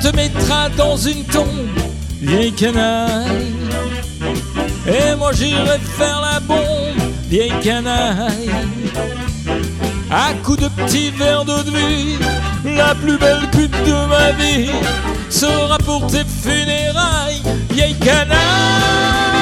te mettra dans une tombe, vieille canaille. Et moi j'irai faire la bombe, vieille canaille. À coups de petits verres d'eau de vie, la plus belle pute de ma vie sera pour tes funérailles, vieille canaille.